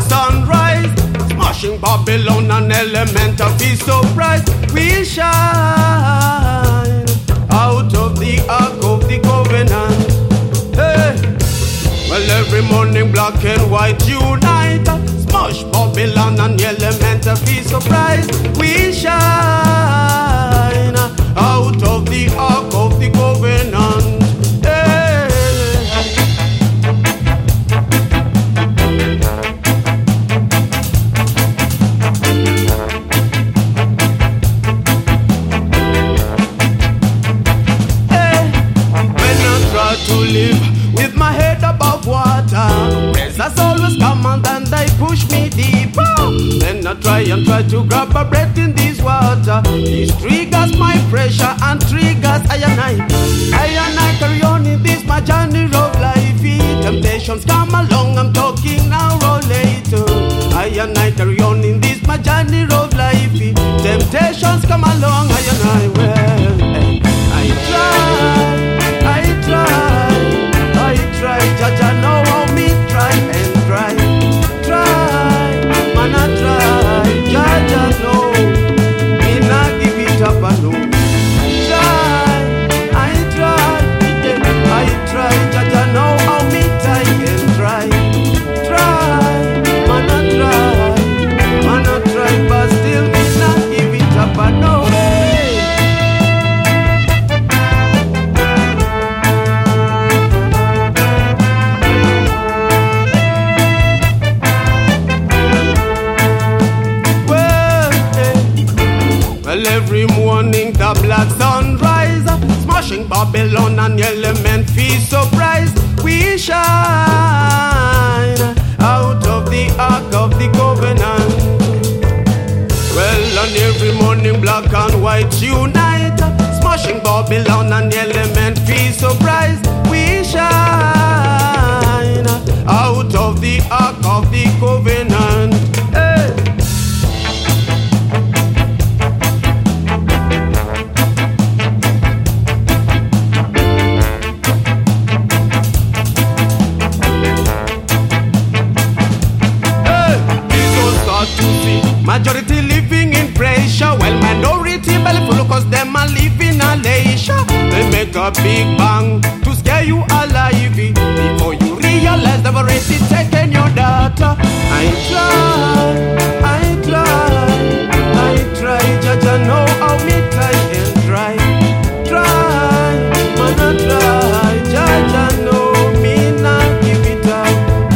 sunrise, smashing Babylon and elemental be surprised. We shine out of the ark of the covenant. Hey. Well, every morning black and white unite, smash Babylon and elemental be surprised. We shine out of the ark of the covenant. Hey. When I try to live with my head above water, pressures always come and then they push me deeper. Then I try to grab a breath in this water. This triggers my pressure and triggers I and I carry on in this my journey of life. Temptations come along, I'm talking now or later. I and I carry on in this my journey of life. Temptations come along, I and I well. I try, Judge, I know how me try and try, man I try, Judge, I know, me not give it up, I know. I try, Judge, I know how me try and try, man I try, but still me not give it up, I know. Well, every morning the black sunrise, smashing Babylon and element feel surprised. We shine out of the ark of the covenant. Well, and every morning black and white unite, smashing Babylon and element feel surprised. We shine out of the ark of the covenant. Hey. Majority living in pressure, while minority belly full cause them are living a leisure. They make a big bang to scare you alive before you realize they've already taken your data. I try, Judge, I know how me try and try, man I try, Judge, I know me not give it up.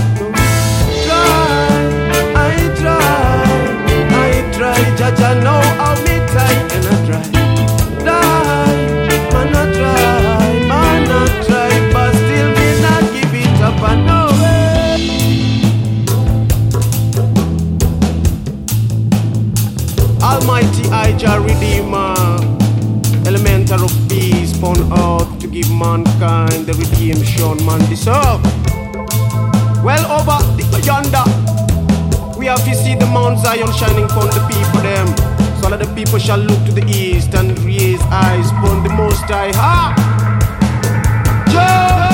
Judge, I know how me try and I try, man I try, but still me not give it up, I know it. Almighty Ijah Redeemer, elemental of peace upon earth, to give mankind the redemption man deserve. Well, over yonder we have to see the Mount Zion shining upon the people them. So that the people shall look to the east and raise eyes upon the Most High. Ha!